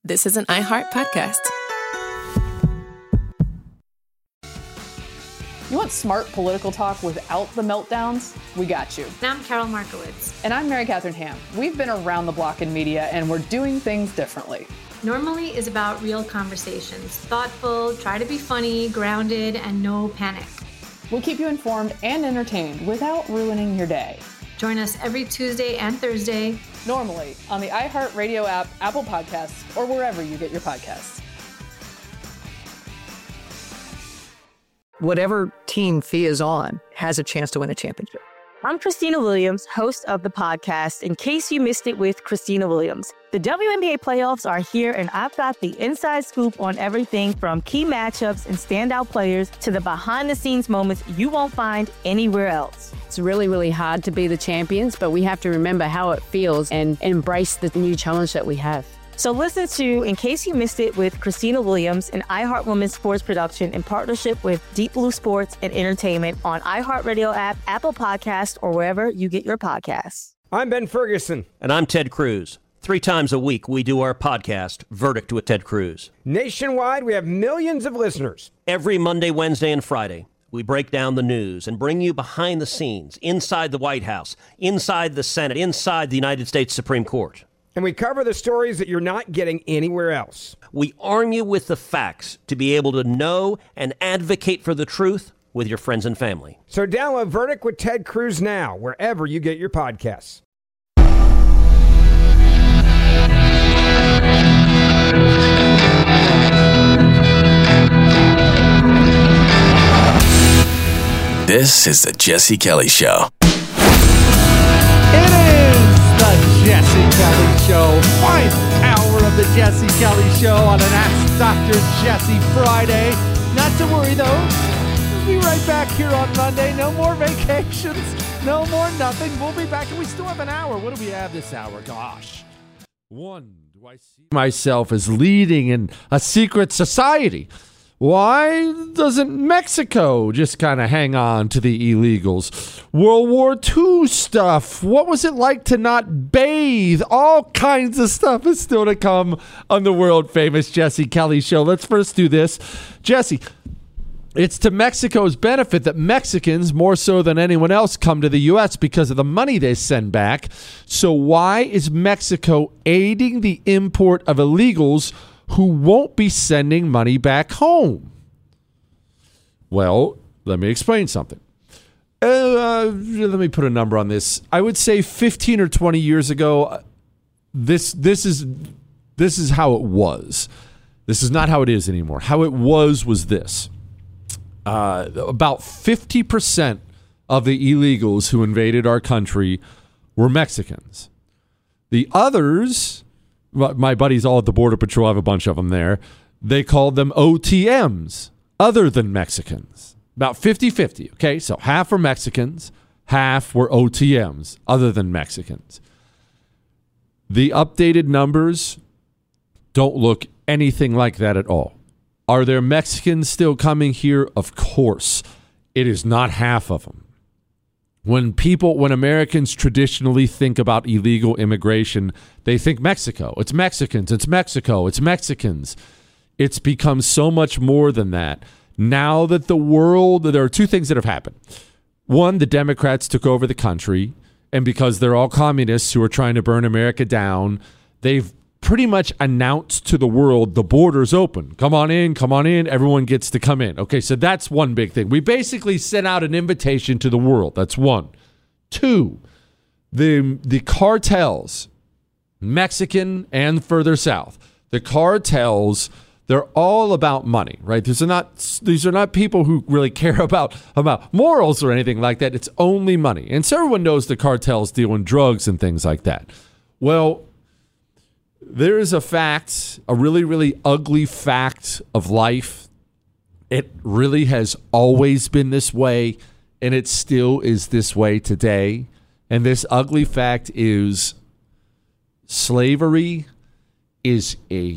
this is an iHeart podcast. You want smart political talk without the meltdowns? We got you. And I'm Carol Markowitz. And I'm Mary Catherine Ham. We've been around the block in media, and we're doing things differently. Normally is about real conversations. Thoughtful, try to be funny, grounded, and no panic. We'll keep you informed and entertained without ruining your day. Join us every Tuesday and Thursday. Normally on the iHeartRadio app, Apple Podcasts, or wherever you get your podcasts. Whatever team Thea is on has a chance to win a championship. I'm Christina Williams, host of the podcast, In Case You Missed It with Christina Williams. The WNBA playoffs are here, and I've got the inside scoop on everything from key matchups and standout players to the behind-the-scenes moments you won't find anywhere else. It's really, really hard to be the champions, but we have to remember how it feels and embrace the new challenge that we have. So listen to In Case You Missed It with Christina Williams, an iHeart Women's Sports production in partnership with Deep Blue Sports and Entertainment on iHeartRadio app, Apple Podcasts, or wherever you get your podcasts. I'm Ben Ferguson. And I'm Ted Cruz. 3 times a week, we do our podcast, Verdict with Ted Cruz. Nationwide, we have millions of listeners. Every Monday, Wednesday, and Friday, we break down the news and bring you behind the scenes, inside the White House, inside the Senate, inside the United States Supreme Court. And we cover the stories that you're not getting anywhere else. We arm you with the facts to be able to know and advocate for the truth with your friends and family. So download Verdict with Ted Cruz now, wherever you get your podcasts. This is the Jesse Kelly Show. It is the Jesse Kelly Show. Final hour of the Jesse Kelly Show on an Ask Dr. Jesse Friday. Not to worry, though. We'll be right back here on Monday. No more vacations. No more nothing. We'll be back, and we still have an hour. What do we have this hour? Gosh. One, do I see myself as leading in a secret society? Why doesn't Mexico just kind of hang on to the illegals? World War II stuff. What was it like to not bathe? All kinds of stuff is still to come on the world famous Jesse Kelly Show. Let's first do this. Jesse, it's to Mexico's benefit that Mexicans, more so than anyone else, come to the U.S. because of the money they send back. So why is Mexico aiding the import of illegals who won't be sending money back home? Well, let me explain something. Let me put a number on this. I would say 15 or 20 years ago, this is how it was. This is not how it is anymore. How it was this. About 50% of the illegals who invaded our country were Mexicans. The others, my buddies all at the Border Patrol, I have a bunch of them there, they called them OTMs, other than Mexicans. About 50-50, okay? So half were Mexicans, half were OTMs, other than Mexicans. The updated numbers don't look anything like that at all. Are there Mexicans still coming here? Of course. It is not half of them. When Americans traditionally think about illegal immigration, they think Mexico. It's Mexicans. It's Mexico. It's Mexicans. It's become so much more than that. Now that there are 2 things that have happened. One, the Democrats took over the country, and because they're all communists who are trying to burn America down, they've pretty much announced to the world the border's open. Come on in, everyone gets to come in. Okay, so that's one big thing. We basically sent out an invitation to the world. That's one. 2, the cartels, Mexican and further south, the cartels, they're all about money, right? These are not people who really care about morals or anything like that. It's only money. And so everyone knows the cartels deal in drugs and things like that. Well, there is a fact, a really, really ugly fact of life. It really has always been this way, and it still is this way today. And this ugly fact is slavery is a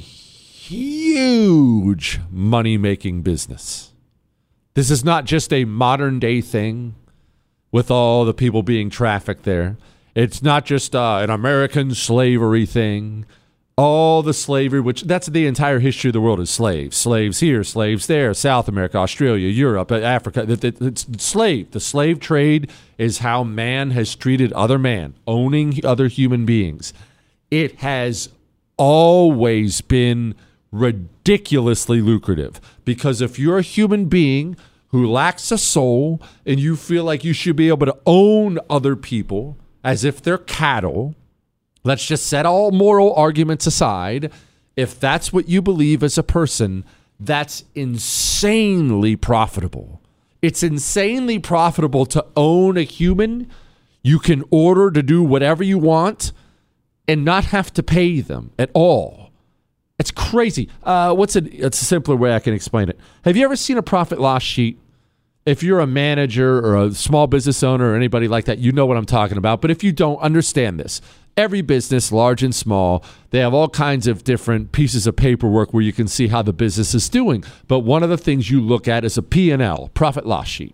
huge money-making business. This is not just a modern-day thing with all the people being trafficked there. It's not just an American slavery thing. all the slavery, which that's the entire history of the world is slaves. Slaves here, slaves there, South America, Australia, Europe, Africa. It's slave. The slave trade is how man has treated other man, owning other human beings. It has always been ridiculously lucrative, because if you're a human being who lacks a soul and you feel like you should be able to own other people as if they're cattle, let's just set all moral arguments aside. If that's what you believe as a person, that's insanely profitable. It's insanely profitable to own a human you can order to do whatever you want and not have to pay them at all. It's crazy. It's a simpler way I can explain it. Have you ever seen a profit loss sheet? If you're a manager or a small business owner or anybody like that, you know what I'm talking about. But if you don't, understand this. Every business, large and small, they have all kinds of different pieces of paperwork where you can see how the business is doing. But one of the things you look at is a P&L, profit loss sheet.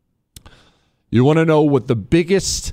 You want to know what the biggest,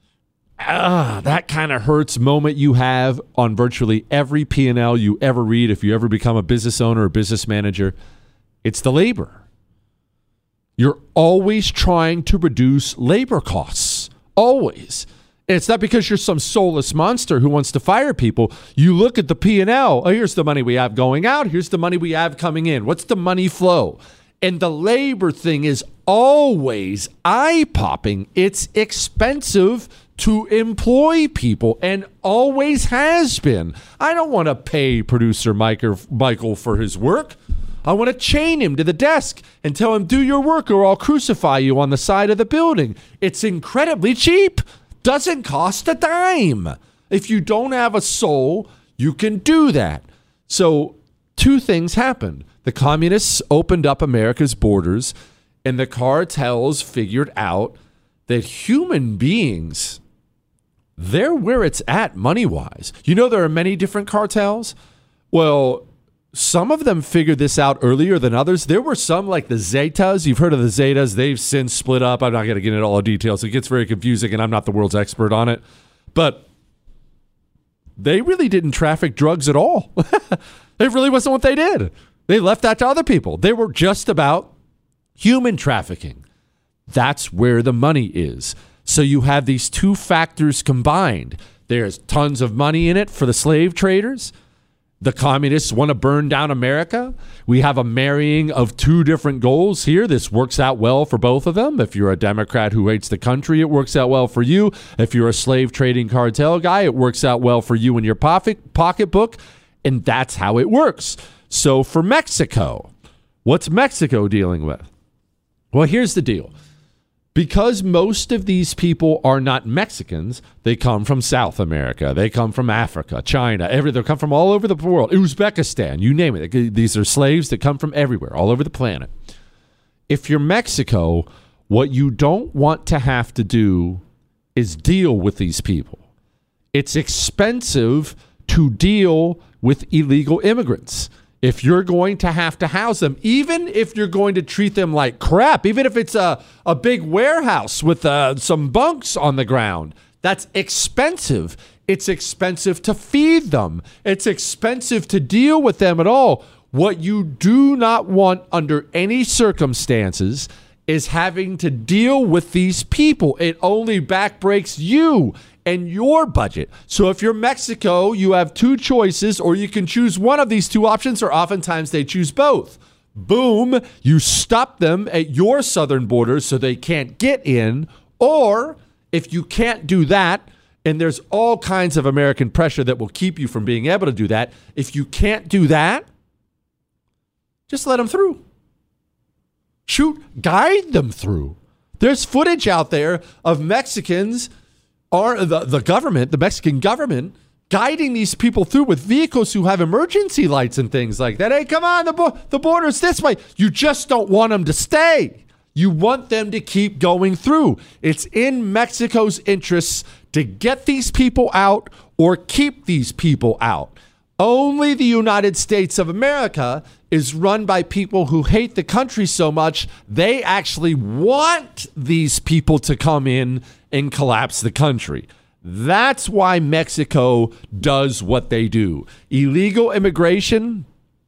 that kind of hurts moment you have on virtually every P&L you ever read if you ever become a business owner or business manager? It's the labor. You're always trying to reduce labor costs. Always. And it's not because you're some soulless monster who wants to fire people. You look at the P&L. Oh, here's the money we have going out. Here's the money we have coming in. What's the money flow? And the labor thing is always eye-popping. It's expensive to employ people and always has been. I don't want to pay producer Michael for his work. I want to chain him to the desk and tell him, do your work or I'll crucify you on the side of the building. It's incredibly cheap. Doesn't cost a dime. If you don't have a soul, you can do that. So 2 things happened. The communists opened up America's borders, and the cartels figured out that human beings, they're where it's at money-wise. You know there are many different cartels? Well, some of them figured this out earlier than others. There were some like the Zetas. You've heard of the Zetas. They've since split up. I'm not going to get into all the details. It gets very confusing, and I'm not the world's expert on it. But they really didn't traffic drugs at all. It really wasn't what they did. They left that to other people. They were just about human trafficking. That's where the money is. So you have these 2 factors combined. There's tons of money in it for the slave traders. The communists want to burn down America. We have a marrying of 2 different goals here. This works out well for both of them. If you're a Democrat who hates the country, it works out well for you. If you're a slave trading cartel guy, it works out well for you in your pocketbook. And that's how it works. So for Mexico, what's Mexico dealing with? Well, here's the deal. Because most of these people are not Mexicans, they come from South America, they come from Africa, China, they come from all over the world, Uzbekistan, you name it. These are slaves that come from everywhere, all over the planet. If you're Mexico, what you don't want to have to do is deal with these people. It's expensive to deal with illegal immigrants. If you're going to have to house them, even if you're going to treat them like crap, even if it's a big warehouse with some bunks on the ground, that's expensive. It's expensive to feed them. It's expensive to deal with them at all. What you do not want under any circumstances is having to deal with these people. It only backbreaks you and your budget. So if you're Mexico, you have 2 choices, or you can choose one of these 2 options, or oftentimes they choose both. Boom, you stop them at your southern border so they can't get in. Or if you can't do that, and there's all kinds of American pressure that will keep you from being able to do that, if you can't do that, just let them through. Guide them through. There's footage out there of Mexicans, or the government, the Mexican government, guiding these people through with vehicles who have emergency lights and things like that. Hey, come on, the border's this way. You just don't want them to stay. You want them to keep going through. It's in Mexico's interests to get these people out or keep these people out. Only the United States of America is run by people who hate the country so much, they actually want these people to come in and collapse the country. That's why Mexico does what they do. Illegal immigration,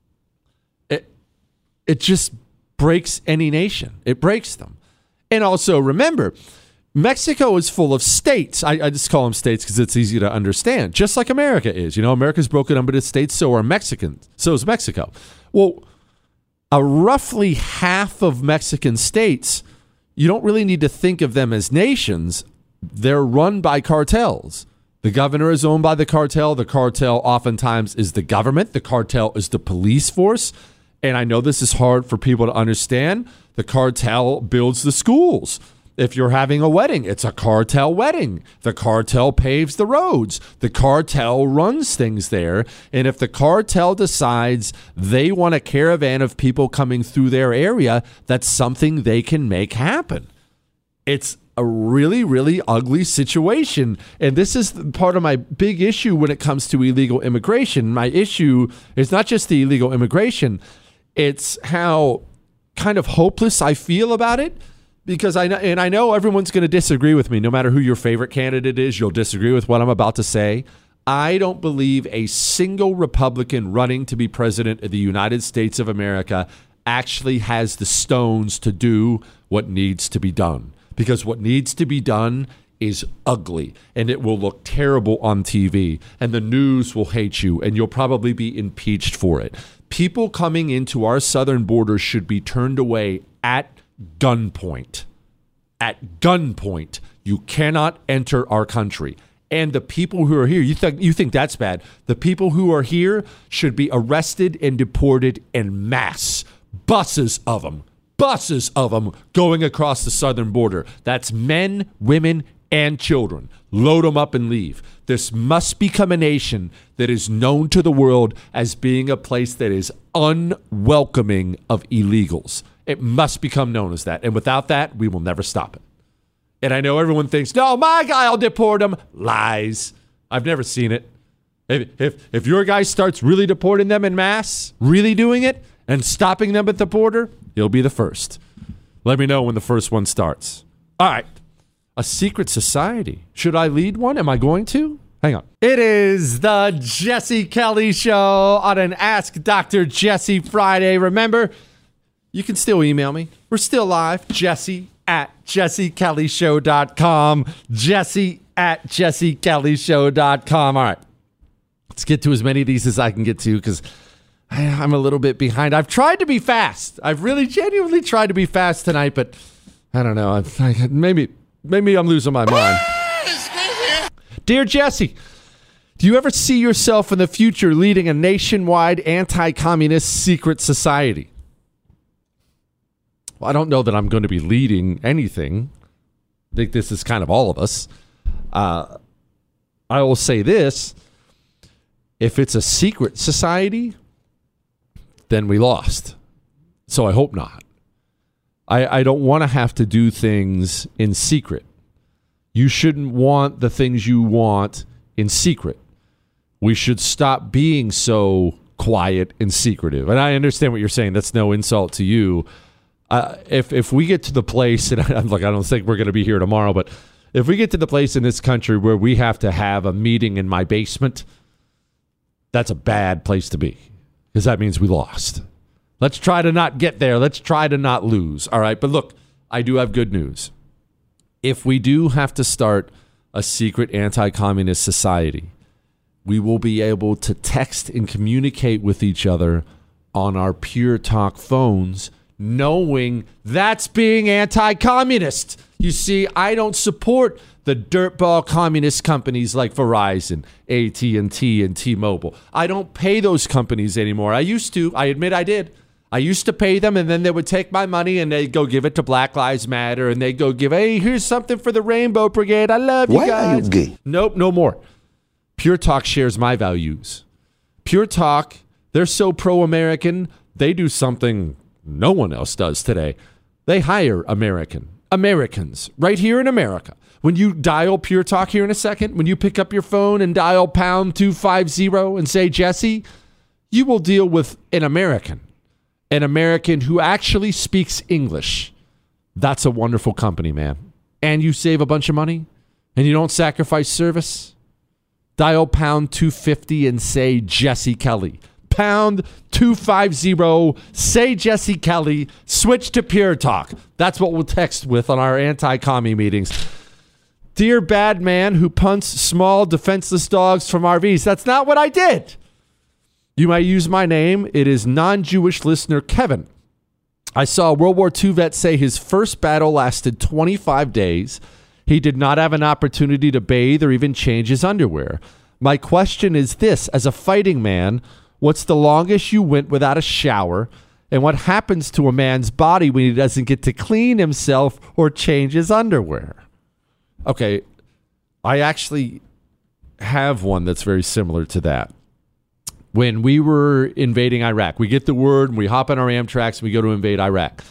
it just breaks any nation. It breaks them. And also, remember, Mexico is full of states. I just call them states because it's easy to understand, just like America is. America's broken up into states, so are Mexicans. So is Mexico. Well, roughly half of Mexican states, you don't really need to think of them as nations. They're run by cartels. The governor is owned by the cartel. The cartel oftentimes is the government. The cartel is the police force. And I know this is hard for people to understand. The cartel builds the schools. If you're having a wedding, it's a cartel wedding. The cartel paves the roads. The cartel runs things there. And if the cartel decides they want a caravan of people coming through their area, that's something they can make happen. It's a really, really ugly situation. And this is part of my big issue when it comes to illegal immigration. My issue is not just the illegal immigration. It's how kind of hopeless I feel about it. Because I know everyone's going to disagree with me. No matter who your favorite candidate is, you'll disagree with what I'm about to say. I don't believe a single Republican running to be president of the United States of America actually has the stones to do what needs to be done. Because what needs to be done is ugly, and it will look terrible on TV, and the news will hate you, and you'll probably be impeached for it. People coming into our southern border should be turned away at gunpoint. At gunpoint. You cannot enter our country. And the people who are here, you think that's bad. The people who are here should be arrested and deported en masse. Buses of them going across the southern border. That's men, women, and children. Load them up and leave. This must become a nation that is known to the world as being a place that is unwelcoming of illegals. It must become known as that. And without that, we will never stop it. And I know everyone thinks, no, my guy will deport them. Lies. I've never seen it. If your guy starts really deporting them en masse, really doing it, and stopping them at the border, he'll be the first. Let me know when the first one starts. All right. A secret society. Should I lead one? Am I going to? Hang on. It is the Jesse Kelly Show on an Ask Dr. Jesse Friday. Remember, you can still email me. We're still live. Jesse@jessekellyshow.com. Jesse@jessekellyshow.com. All right. Let's get to as many of these as I can get to because I'm a little bit behind. I've tried to be fast. I've really genuinely tried to be fast tonight, but I don't know. Maybe I'm losing my mind. Dear Jesse, do you ever see yourself in the future leading a nationwide anti-communist secret society? Well, I don't know that I'm going to be leading anything. I think this is kind of all of us. I will say this. If it's a secret society, then we lost. So I hope not. I don't want to have to do things in secret. You shouldn't want the things you want in secret. We should stop being so quiet and secretive. And I understand what you're saying. That's no insult to you. If we get to the place, and I don't think we're going to be here tomorrow, but if we get to the place in this country where we have to have a meeting in my basement, that's a bad place to be because that means we lost. Let's try to not get there. Let's try to not lose. All right. But look, I do have good news. If we do have to start a secret anti-communist society, we will be able to text and communicate with each other on our Pure Talk phones, knowing that's being anti-communist. You see, I don't support the dirtball communist companies like Verizon, AT&T, and T-Mobile. I don't pay those companies anymore. I used to. I admit I did. I used to pay them, and then they would take my money, and they'd go give it to Black Lives Matter, and they'd go give, hey, here's something for the Rainbow Brigade. I love you guys. Why are you gay? Nope, no more. Pure Talk shares my values. Pure Talk, they're so pro-American, they do something no one else does today. They hire Americans right here in America. When you dial Pure Talk here in a second, when you pick up your phone and dial pound 250 and say, Jesse, you will deal with an American who actually speaks English. That's a wonderful company, man. And you save a bunch of money. and you don't sacrifice service, dial pound 250 and say Jesse Kelly. Pound 250, say Jesse Kelly, switch to Pure Talk. That's what we'll text with on our anti-commie meetings. Dear bad man who punts small defenseless dogs from RVs. That's not what I did. You might use my name. It is non-Jewish listener Kevin. I saw a World War II vet say his first battle lasted 25 days. He did not have an opportunity to bathe or even change his underwear. My question is this: as a fighting man, what's the longest you went without a shower? And what happens to a man's body when he doesn't get to clean himself or change his underwear? Okay, I actually have one that's very similar to that. When we were invading Iraq, we get the word and we hop on our Amtraks and we go to invade Iraq.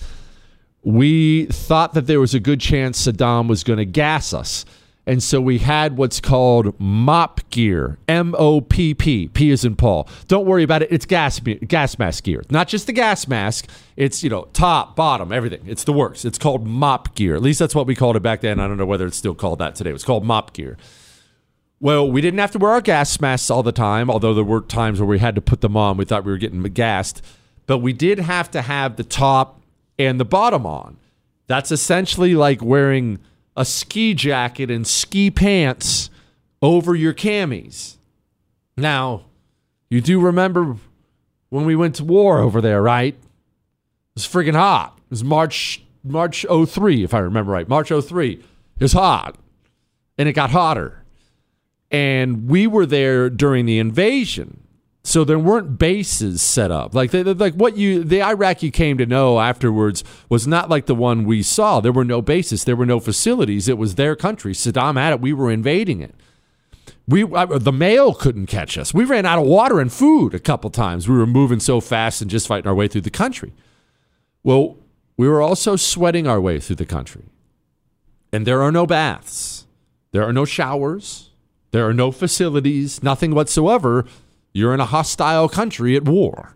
We thought that there was a good chance Saddam was going to gas us. And so we had what's called MOPP gear, M-O-P-P, P as in Paul. Don't worry about it. It's gas mask gear. Not just the gas mask. It's, top, bottom, everything. It's the works. It's called MOPP gear. At least that's what we called it back then. I don't know whether it's still called that today. It was called MOPP gear. Well, we didn't have to wear our gas masks all the time, although there were times where we had to put them on. We thought we were getting gassed. But we did have to have the top and the bottom on. That's essentially like wearing a ski jacket and ski pants over your camis. Now, you do remember when we went to war over there, right? It was friggin' hot. It was March 03, if I remember right. March 03. It was hot. And it got hotter. And we were there during the invasion. So there weren't bases set up. Like the Iraq you came to know afterwards was not like the one we saw. There were no bases. There were no facilities. It was their country. Saddam had it. We were invading it. The mail couldn't catch us. We ran out of water and food a couple times. We were moving so fast and just fighting our way through the country. Well, we were also sweating our way through the country. And there are no baths. There are no showers. There are no facilities, nothing whatsoever. You're in a hostile country at war.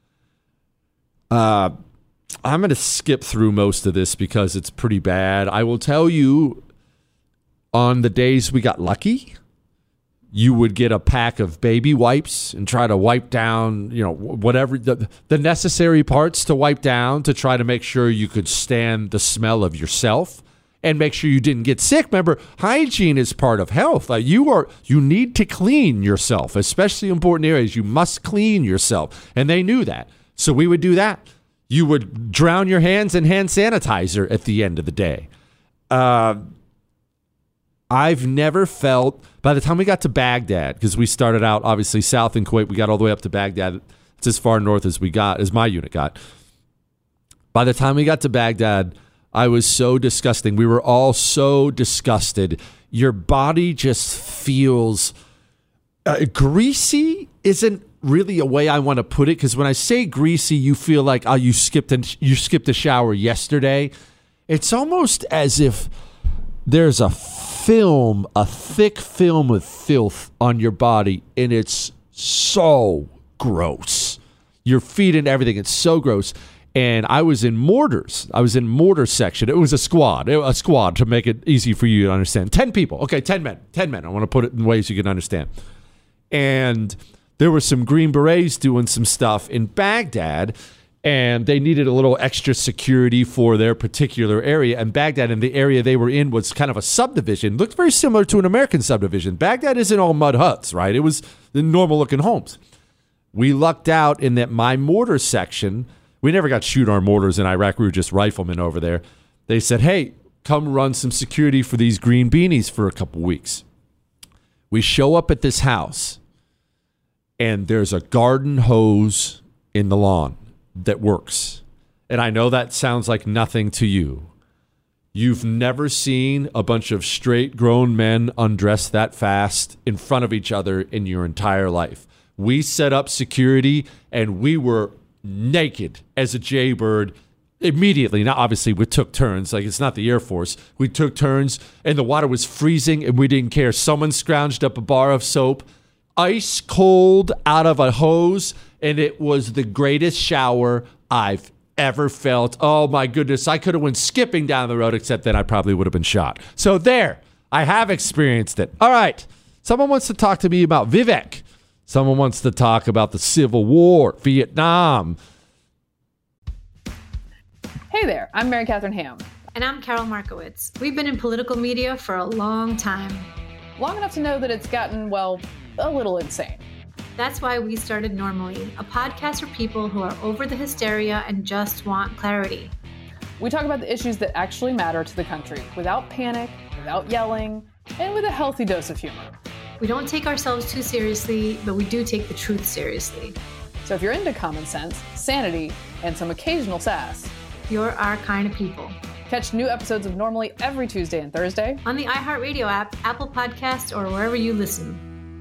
I'm going to skip through most of this because it's pretty bad. I will tell you, on the days we got lucky, you would get a pack of baby wipes and try to wipe down, whatever, the necessary parts to wipe down to try to make sure you could stand the smell of yourself. And make sure you didn't get sick. Remember, hygiene is part of health. You need to clean yourself, especially in important areas. You must clean yourself. And they knew that. So we would do that. You would drown your hands in hand sanitizer at the end of the day. I've never felt, by the time we got to Baghdad, because we started out obviously south in Kuwait, we got all the way up to Baghdad. It's as far north as my unit got. By the time we got to Baghdad, I was so disgusting. We were all so disgusted. Your body just feels greasy. Isn't really a way I want to put it, because when I say greasy, you feel like you skipped a shower yesterday. It's almost as if there's a thick film of filth on your body, and it's so gross. Your feet and everything. It's so gross. And I was in mortars. I was in mortar section. It was a squad to make it easy for you to understand. 10 people. Okay, 10 men. I want to put it in ways you can understand. And there were some Green Berets doing some stuff in Baghdad, and they needed a little extra security for their particular area. And Baghdad, and the area they were in, was kind of a subdivision. Looked very similar to an American subdivision. Baghdad isn't all mud huts, right? It was the normal-looking homes. We lucked out in that my mortar section, we never got to shoot our mortars in Iraq. We were just riflemen over there. They said, hey, come run some security for these green beanies for a couple weeks. We show up at this house, and there's a garden hose in the lawn that works. And I know that sounds like nothing to you. You've never seen a bunch of straight grown men undress that fast in front of each other in your entire life. We set up security, and we were naked as a jaybird immediately. Now, obviously, we took turns. Like, it's not the Air Force. We took turns, and the water was freezing, and we didn't care. Someone scrounged up a bar of soap, ice cold out of a hose, and it was the greatest shower I've ever felt. Oh, my goodness. I could have went skipping down the road, except then I probably would have been shot. So there. I have experienced it. All right. Someone wants to talk to me about Vivek. Someone wants to talk about the Civil War, Vietnam. Hey there, I'm Mary Catherine Ham. And I'm Carol Markowitz. We've been in political media for a long time. Long enough to know that it's gotten, well, a little insane. That's why we started Normally, a podcast for people who are over the hysteria and just want clarity. We talk about the issues that actually matter to the country without panic, without yelling, and with a healthy dose of humor. We don't take ourselves too seriously, but we do take the truth seriously. So if you're into common sense, sanity, and some occasional sass, you're our kind of people. Catch new episodes of Normally every Tuesday and Thursday on the iHeartRadio app, Apple Podcasts, or wherever you listen.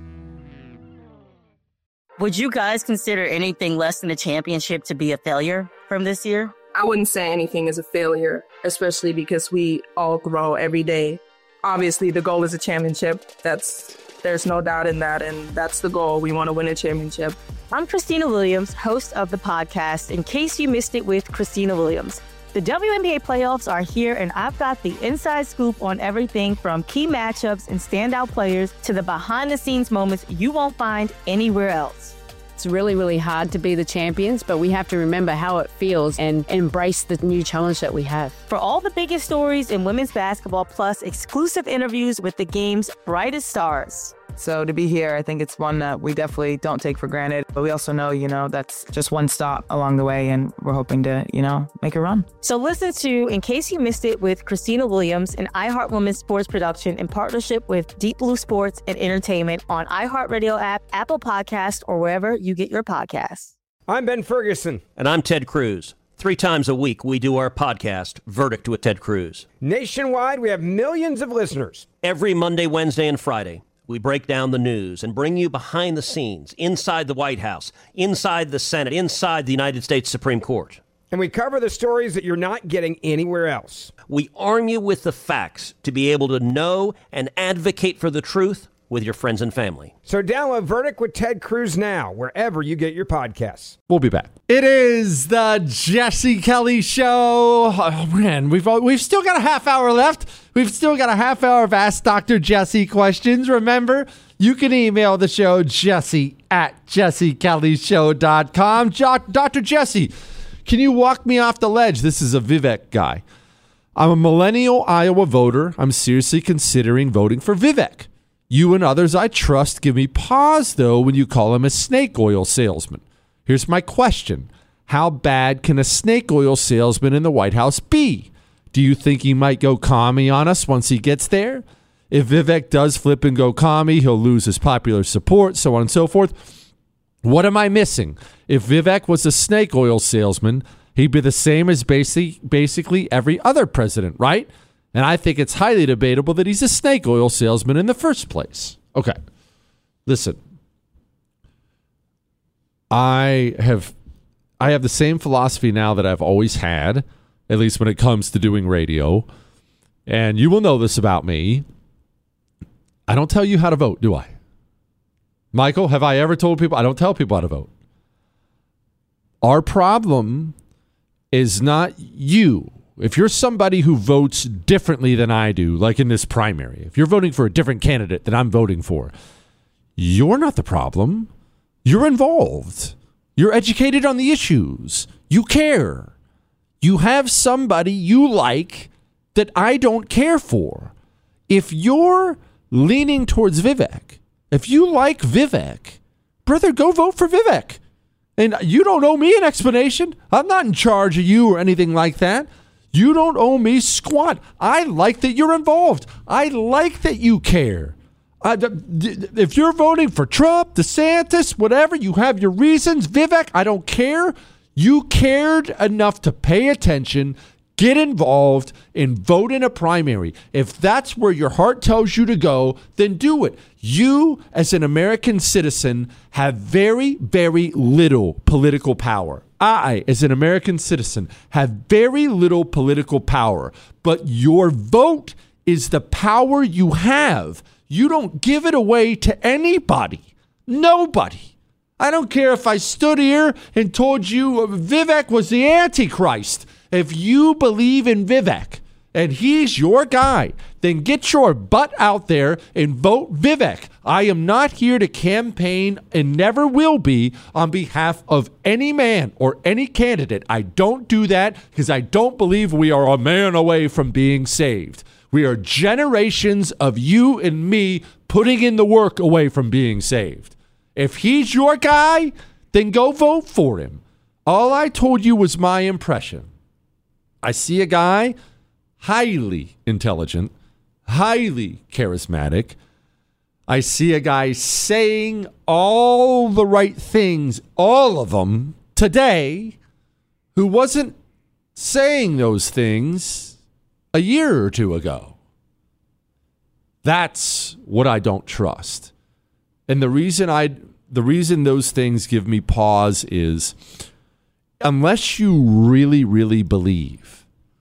Would you guys consider anything less than a championship to be a failure from this year? I wouldn't say anything is a failure, especially because we all grow every day. Obviously, the goal is a championship. There's no doubt in that, and that's the goal. We want to win a championship. I'm Christina Williams, host of the podcast, In Case You Missed It with Christina Williams. The WNBA playoffs are here, and I've got the inside scoop on everything from key matchups and standout players to the behind-the-scenes moments you won't find anywhere else. It's really, really hard to be the champions, but we have to remember how it feels and embrace the new challenge that we have. For all the biggest stories in women's basketball, plus exclusive interviews with the game's brightest stars. So to be here, I think it's one that we definitely don't take for granted. But we also know, that's just one stop along the way, and we're hoping to, make a run. So listen to In Case You Missed It with Christina Williams, an iHeart Women's sports production in partnership with Deep Blue Sports and Entertainment on iHeartRadio app, Apple Podcasts, or wherever you get your podcasts. I'm Ben Ferguson. And I'm Ted Cruz. 3 times a week, we do our podcast, Verdict with Ted Cruz. Nationwide, we have millions of listeners. Every Monday, Wednesday, and Friday, we break down the news and bring you behind the scenes, inside the White House, inside the Senate, inside the United States Supreme Court. And we cover the stories that you're not getting anywhere else. We arm you with the facts to be able to know and advocate for the truth with your friends and family. So download Verdict with Ted Cruz now, wherever you get your podcasts. We'll be back. It is the Jesse Kelly Show. Oh, man, we've still got a half hour left. We've still got a half hour of Ask Dr. Jesse questions. Remember, you can email the show, jesse@jessekellyshow.com. Dr. Jesse, can you walk me off the ledge? This is a Vivek guy. I'm a millennial Iowa voter. I'm seriously considering voting for Vivek. You and others I trust give me pause, though, when you call him a snake oil salesman. Here's my question. How bad can a snake oil salesman in the White House be? Do you think he might go commie on us once he gets there? If Vivek does flip and go commie, he'll lose his popular support, so on and so forth. What am I missing? If Vivek was a snake oil salesman, he'd be the same as basically every other president, right? And I think it's highly debatable that he's a snake oil salesman in the first place. Okay, listen. I have the same philosophy now that I've always had, at least when it comes to doing radio. And you will know this about me. I don't tell you how to vote, do I? Michael, have I ever told people? I don't tell people how to vote. Our problem is not you. If you're somebody who votes differently than I do, like in this primary, if you're voting for a different candidate than I'm voting for, you're not the problem. You're involved. You're educated on the issues. You care. You have somebody you like that I don't care for. If you're leaning towards Vivek, if you like Vivek, brother, go vote for Vivek. And you don't owe me an explanation. I'm not in charge of you or anything like that. You don't owe me squat. I like that you're involved. I like that you care. If you're voting for Trump, DeSantis, whatever, you have your reasons. Vivek, I don't care. You cared enough to pay attention, get involved, and vote in a primary. If that's where your heart tells you to go, then do it. You, as an American citizen, have very, very little political power. I, as an American citizen, have very little political power. But your vote is the power you have. You don't give it away to anybody. Nobody. I don't care if I stood here and told you Vivek was the Antichrist. If you believe in Vivek, and he's your guy, then get your butt out there and vote Vivek. I am not here to campaign and never will be on behalf of any man or any candidate. I don't do that because I don't believe we are a man away from being saved. We are generations of you and me putting in the work away from being saved. If he's your guy, then go vote for him. All I told you was my impression. I see a guy highly intelligent, highly charismatic. I see a guy saying all the right things, all of them, today, who wasn't saying those things a year or two ago. That's what I don't trust. And the reason those things give me pause is unless you really, really believe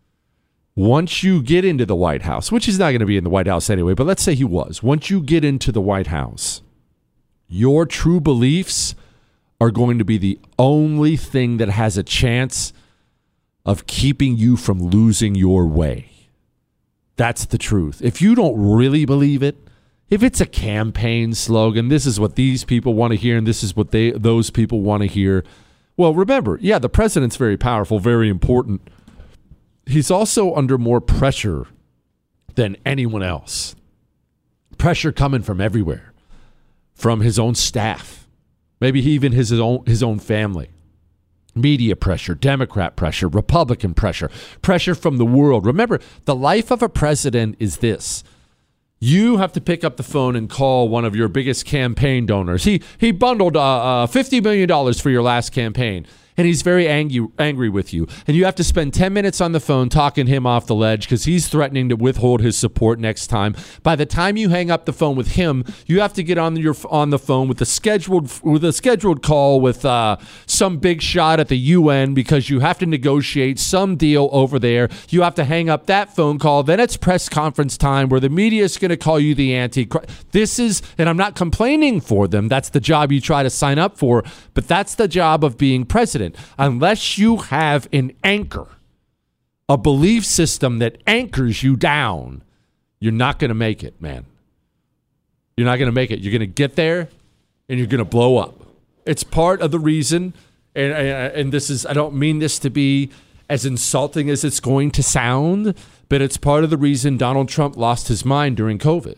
once you get into the White House, which is not going to be in the White House anyway, but let's say he was. Once you get into the White House, your true beliefs are going to be the only thing that has a chance of keeping you from losing your way. That's the truth. If you don't really believe it, if it's a campaign slogan, this is what these people want to hear and this is what those people want to hear. Well, remember, yeah, the president's very powerful, very important. He's also under more pressure than anyone else. Pressure coming from everywhere, from his own staff, maybe even his own family. Media pressure, Democrat pressure, Republican pressure, pressure from the world. Remember, the life of a president is this. You have to pick up the phone and call one of your biggest campaign donors. He bundled $50 million for your last campaign. And he's very angry with you. And you have to spend 10 minutes on the phone talking him off the ledge because he's threatening to withhold his support next time. By the time you hang up the phone with him, you have to get on the phone with a scheduled call with some big shot at the UN because you have to negotiate some deal over there. You have to hang up that phone call. Then it's press conference time where the media is going to call you the Antichrist. This is, and I'm not complaining for them. That's the job you try to sign up for. But that's the job of being president. Unless you have an anchor, a belief system that anchors you down, you're not going to make it, man. You're not going to make it. You're going to get there and you're going to blow up. It's part of the reason, and this is, I don't mean this to be as insulting as it's going to sound, but it's part of the reason Donald Trump lost his mind during COVID.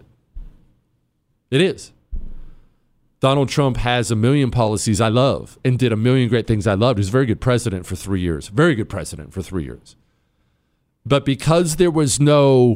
It is. Donald Trump has a million policies I love and did a million great things I loved. He was a very good president for 3 years. Very good president for 3 years. But because there was no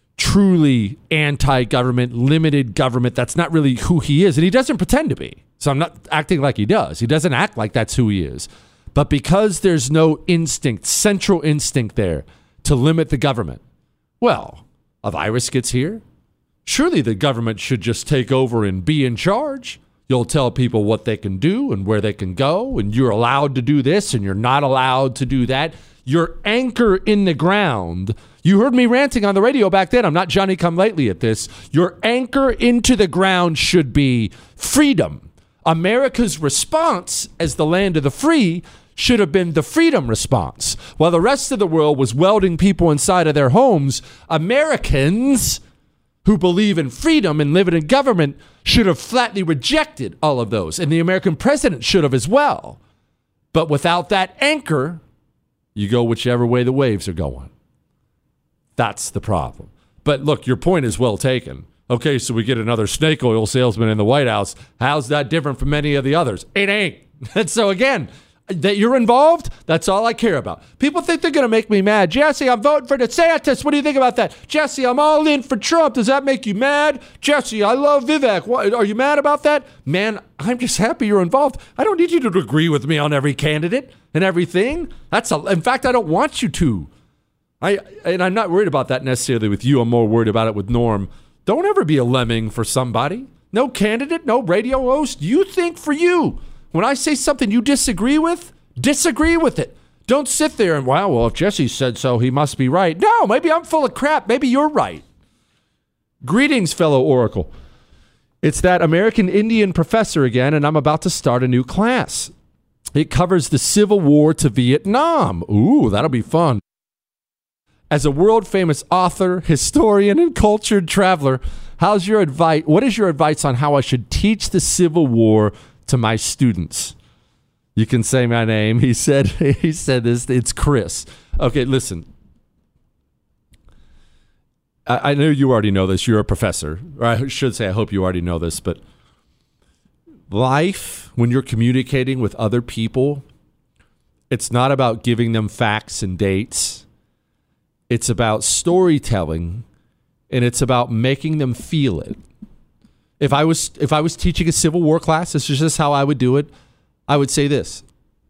truly anti-government, limited government, that's not really who he is. And he doesn't pretend to be. So I'm not acting like he does. He doesn't act like that's who he is. But because there's no instinct, central instinct there to limit the government, well, a virus gets here. Surely the government should just take over and be in charge. You'll tell people what they can do and where they can go, and you're allowed to do this and you're not allowed to do that. Your anchor in the ground. You heard me ranting on the radio back then. I'm not Johnny-come-lately at this. Your anchor into the ground should be freedom. America's response as the land of the free should have been the freedom response. While the rest of the world was welding people inside of their homes, Americans who believe in freedom and live in a government should have flatly rejected all of those. And the American president should have as well. But without that anchor, you go whichever way the waves are going. That's the problem. But look, your point is well taken. Okay, so we get another snake oil salesman in the White House. How's that different from any of the others? It ain't. And so again, that you're involved, that's all I care about. People think they're going to make me mad. Jesse, I'm voting for DeSantis. What do you think about that? Jesse, I'm all in for Trump. Does that make you mad? Jesse, I love Vivek. What, are you mad about that? Man, I'm just happy you're involved. I don't need you to agree with me on every candidate and everything. In fact, I don't want you to. And I'm not worried about that necessarily with you. I'm more worried about it with Norm. Don't ever be a lemming for somebody. No candidate, no radio host. You think for you. When I say something you disagree with it. Don't sit there and, well, if Jesse said so, he must be right. No, maybe I'm full of crap. Maybe you're right. Greetings, fellow Oracle. It's that American Indian professor again, and I'm about to start a new class. It covers the Civil War to Vietnam. Ooh, that'll be fun. As a world-famous author, historian, and cultured traveler, what is your advice on how I should teach the Civil War to my students? You can say my name. He said this. It's Chris. Okay, listen. I know you already know this. You're a professor. Or I should say, I hope you already know this. But life, when you're communicating with other people, it's not about giving them facts and dates. It's about storytelling, and it's about making them feel it. If I was teaching a Civil War class, this is just how I would do it. I would say this.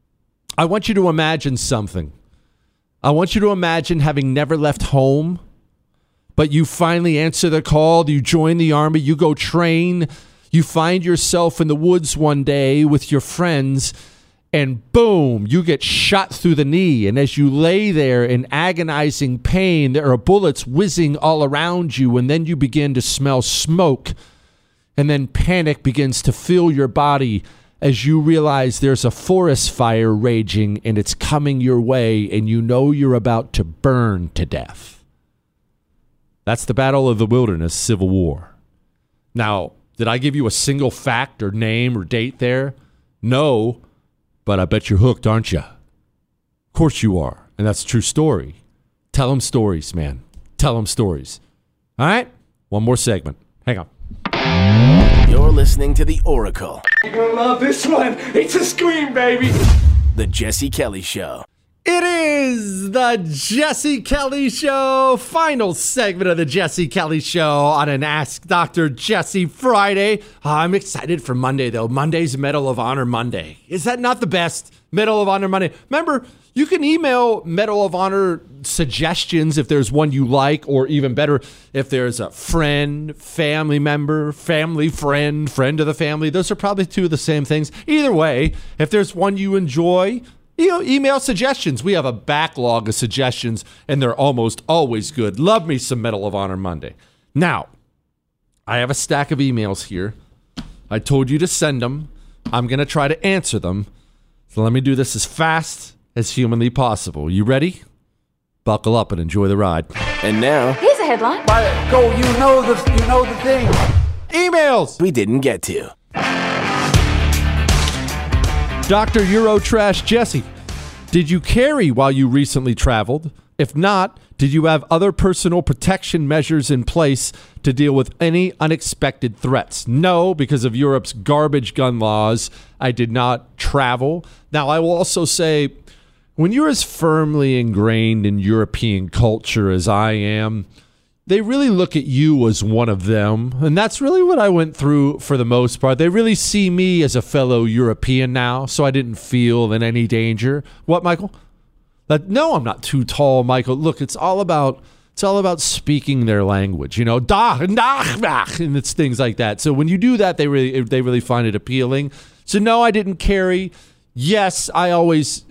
I want you to imagine something. I want you to imagine having never left home, but you finally answer the call. You join the army. You go train. You find yourself in the woods one day with your friends, and boom, you get shot through the knee. And as you lay there in agonizing pain, there are bullets whizzing all around you, and then you begin to smell smoke. And then panic begins to fill your body as you realize there's a forest fire raging and it's coming your way, and you know you're about to burn to death. That's the Battle of the Wilderness, Civil War. Now, did I give you a single fact or name or date there? No, but I bet you're hooked, aren't you? Of course you are, and that's a true story. Tell them stories, man. Tell them stories. All right? One more segment. Hang on. You're listening to The Oracle. You're gonna love this one. It's a scream, baby. The Jesse Kelly Show. It is the Jesse Kelly Show, final segment of the Jesse Kelly Show on an Ask Dr. Jesse Friday. I'm excited for Monday, though. Monday's Medal of Honor Monday. Is that not the best? Medal of Honor Monday. Remember, you can email Medal of Honor suggestions if there's one you like, or even better, if there's a friend, family member, family friend, friend of the family. Those are probably two of the same things. Either way, if there's one you enjoy, email suggestions. We have a backlog of suggestions, and they're almost always good. Love me some Medal of Honor Monday. Now, I have a stack of emails here. I told you to send them. I'm going to try to answer them. So let me do this as fast as humanly possible. You ready? Buckle up and enjoy the ride. And now, here's a headline. Go, you know the thing. Emails we didn't get to. Dr. Eurotrash Jesse, did you carry while you recently traveled? If not, did you have other personal protection measures in place to deal with any unexpected threats? No, because of Europe's garbage gun laws, I did not travel. Now, I will also say, when you're as firmly ingrained in European culture as I am, they really look at you as one of them. And that's really what I went through for the most part. They really see me as a fellow European now, so I didn't feel in any danger. What, Michael? No, I'm not too tall, Michael. Look, it's all about speaking their language, and it's things like that. So when you do that, they really find it appealing. So no, I didn't carry. Yes, I've always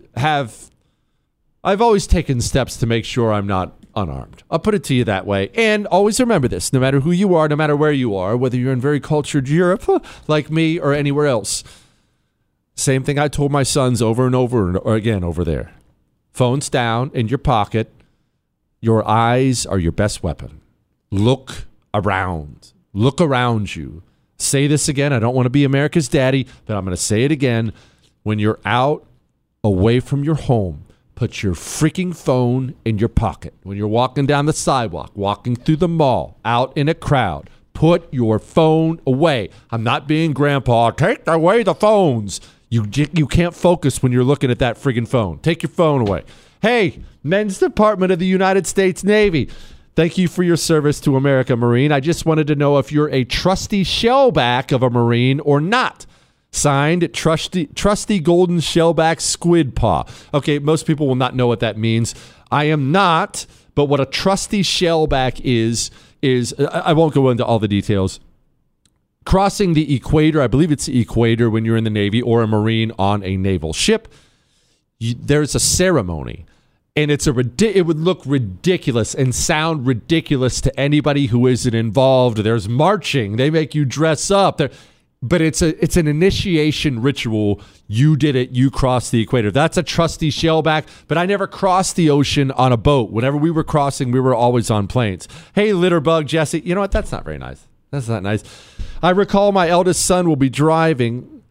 taken steps to make sure I'm not unarmed. I'll put it to you that way. And always remember this, no matter who you are, no matter where you are, whether you're in very cultured Europe like me or anywhere else, same thing I told my sons over and over again over there. Phone's down in your pocket. Your eyes are your best weapon. Look around. Look around you. Say this again. I don't want to be America's daddy, but I'm going to say it again. When you're out away from your home, put your freaking phone in your pocket. When you're walking down the sidewalk, walking through the mall, out in a crowd, put your phone away. I'm not being grandpa. Take away the phones. You can't focus when you're looking at that friggin' phone. Take your phone away. Hey, Men's Department of the United States Navy, thank you for your service to America, Marine. I just wanted to know if you're a trusty shellback of a Marine or not. Signed, Trusty Golden Shellback Squid Paw. Okay, most people will not know what that means. I am not, but what a trusty shellback is I won't go into all the details. Crossing the equator, I believe it's the equator when you're in the Navy or a Marine on a naval ship, there's a ceremony. And it would look ridiculous and sound ridiculous to anybody who isn't involved. There's marching. They make you dress up. but it's an initiation ritual. You did it. You crossed the equator. That's a trusty shellback, but I never crossed the ocean on a boat. Whenever we were crossing, we were always on planes. Hey, Litterbug Jesse, you know what? That's not very nice. That's not nice. I recall my eldest son will be driving,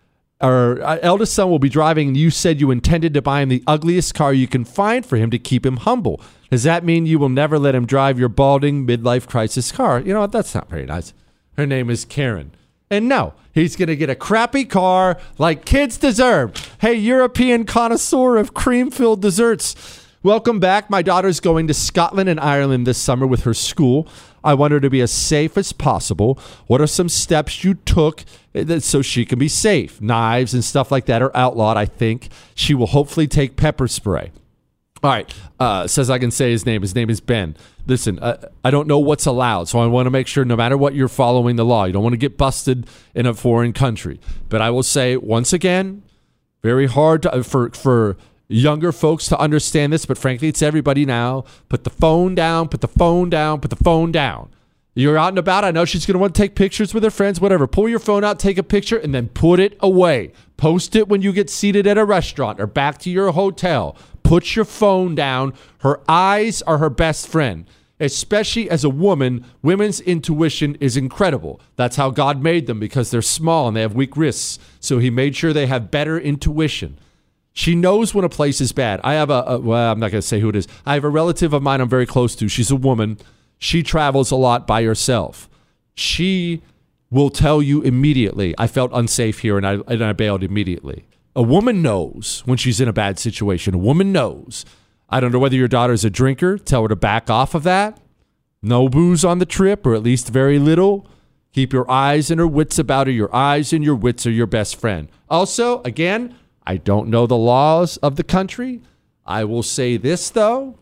and you said you intended to buy him the ugliest car you can find for him to keep him humble. Does that mean you will never let him drive your balding midlife crisis car? You know what? That's not very nice. Her name is Karen. And no, he's going to get a crappy car like kids deserve. Hey, European connoisseur of cream-filled desserts. Welcome back. My daughter's going to Scotland and Ireland this summer with her school. I want her to be as safe as possible. What are some steps you took so she can be safe? Knives and stuff like that are outlawed, I think. She will hopefully take pepper spray. All right, says I can say his name. His name is Ben. Listen, I don't know what's allowed, so I want to make sure no matter what, you're following the law. You don't want to get busted in a foreign country. But I will say, once again, very hard for younger folks to understand this, but frankly, it's everybody now. Put the phone down, put the phone down, put the phone down. You're out and about. I know she's going to want to take pictures with her friends, whatever. Pull your phone out, take a picture, and then put it away. Post it when you get seated at a restaurant or back to your hotel. Put your phone down. Her eyes are her best friend. Especially as a woman, women's intuition is incredible. That's how God made them, because they're small and they have weak wrists. So he made sure they have better intuition. She knows when a place is bad. I have well, I'm not going to say who it is. I have a relative of mine I'm very close to. She's a woman. She travels a lot by herself. She will tell you immediately, I felt unsafe here and I bailed immediately. A woman knows when she's in a bad situation. A woman knows. I don't know whether your daughter's a drinker. Tell her to back off of that. No booze on the trip, or at least very little. Keep your eyes and her wits about her. Your eyes and your wits are your best friend. Also, again, I don't know the laws of the country. I will say this, though.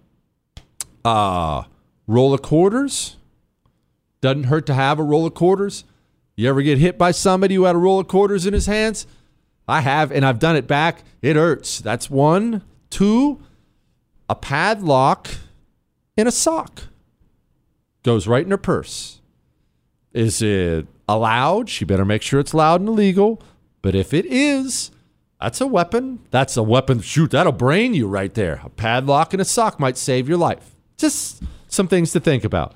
Roll of quarters. Doesn't hurt to have a roll of quarters. You ever get hit by somebody who had a roll of quarters in his hands? I have, and I've done it back. It hurts. That's 1. 2, a padlock in a sock. Goes right in her purse. Is it allowed? She better make sure it's loud and legal. But if it is, that's a weapon. That's a weapon. Shoot, that'll brain you right there. A padlock in a sock might save your life. Just some things to think about.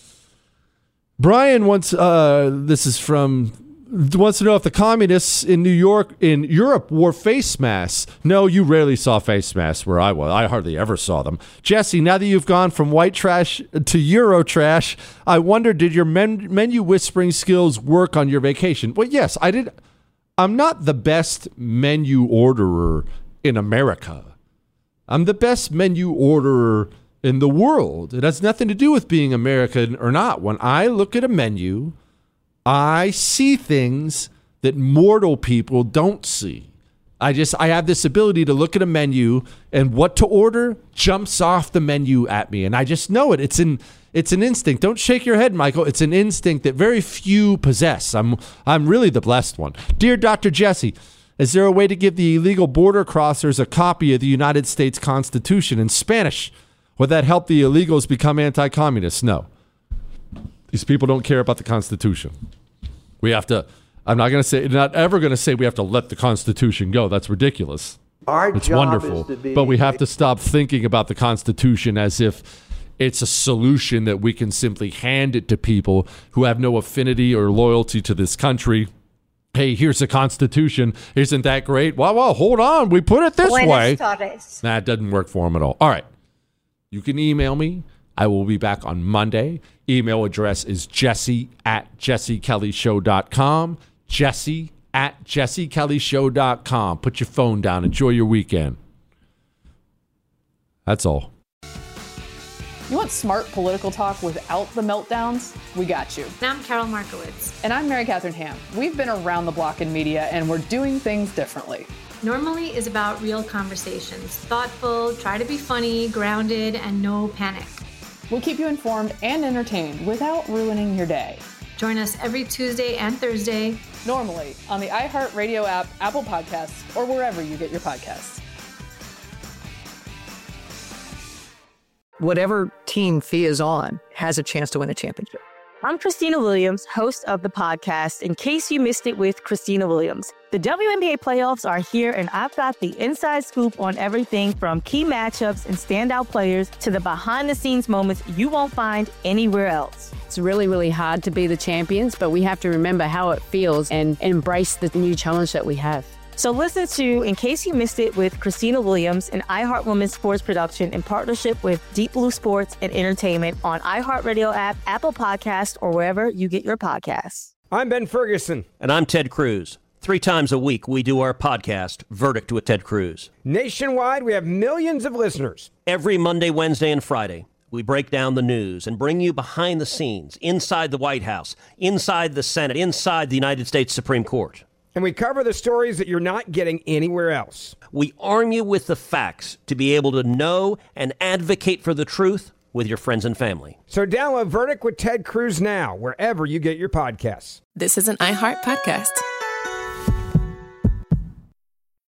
Brian wants, wants to know if the communists in Europe wore face masks. No, you rarely saw face masks where I was. I hardly ever saw them. Jesse, now that you've gone from white trash to Euro trash, I wonder, did your menu whispering skills work on your vacation? Well, yes, I did. I'm not the best menu orderer in America. I'm the best menu orderer in the world. It has nothing to do with being American or not. When I look at a menu, I see things that mortal people don't see. I have this ability to look at a menu, and what to order jumps off the menu at me, and I just know it. It's an instinct. Don't shake your head, Michael. It's an instinct that very few possess. I'm really the blessed one. Dear Dr. Jesse, is there a way to give the illegal border crossers a copy of the United States Constitution in Spanish? Would that help the illegals become anti-communists? No. These people don't care about the Constitution. We have to, I'm not ever going to say we have to let the Constitution go. That's ridiculous. It's wonderful. But we have to stop thinking about the Constitution as if it's a solution that we can simply hand it to people who have no affinity or loyalty to this country. Hey, here's the Constitution. Isn't that great? Well, hold on. We put it this way. Nah, it doesn't work for them at all. All right. You can email me. I will be back on Monday. Email address is jesse@jessekellyshow.com. Jesse@jessekellyshow.com. Put your phone down. Enjoy your weekend. That's all. You want smart political talk without the meltdowns? We got you. I'm Carol Markowitz. And I'm Mary Catherine Ham. We've been around the block in media, and we're doing things differently. Normally is about real conversations. Thoughtful, try to be funny, grounded, and no panic. We'll keep you informed and entertained without ruining your day. Join us every Tuesday and Thursday. Normally on the iHeartRadio app, Apple Podcasts, or wherever you get your podcasts. Whatever team Fia is on has a chance to win a championship. I'm Christina Williams, host of the podcast, In Case You Missed It with Christina Williams. The WNBA playoffs are here, and I've got the inside scoop on everything from key matchups and standout players to the behind-the-scenes moments you won't find anywhere else. It's really, really hard to be the champions, but we have to remember how it feels and embrace the new challenge that we have. So listen to In Case You Missed It with Christina Williams, an iHeart Women's sports production in partnership with Deep Blue Sports and Entertainment on iHeartRadio app, Apple Podcasts, or wherever you get your podcasts. I'm Ben Ferguson. And I'm Ted Cruz. 3 times a week, we do our podcast, Verdict with Ted Cruz. Nationwide, we have millions of listeners. Every Monday, Wednesday, and Friday, we break down the news and bring you behind the scenes, inside the White House, inside the Senate, inside the United States Supreme Court. And we cover the stories that you're not getting anywhere else. We arm you with the facts to be able to know and advocate for the truth with your friends and family. So download Verdict with Ted Cruz now, wherever you get your podcasts. This is an iHeart podcast.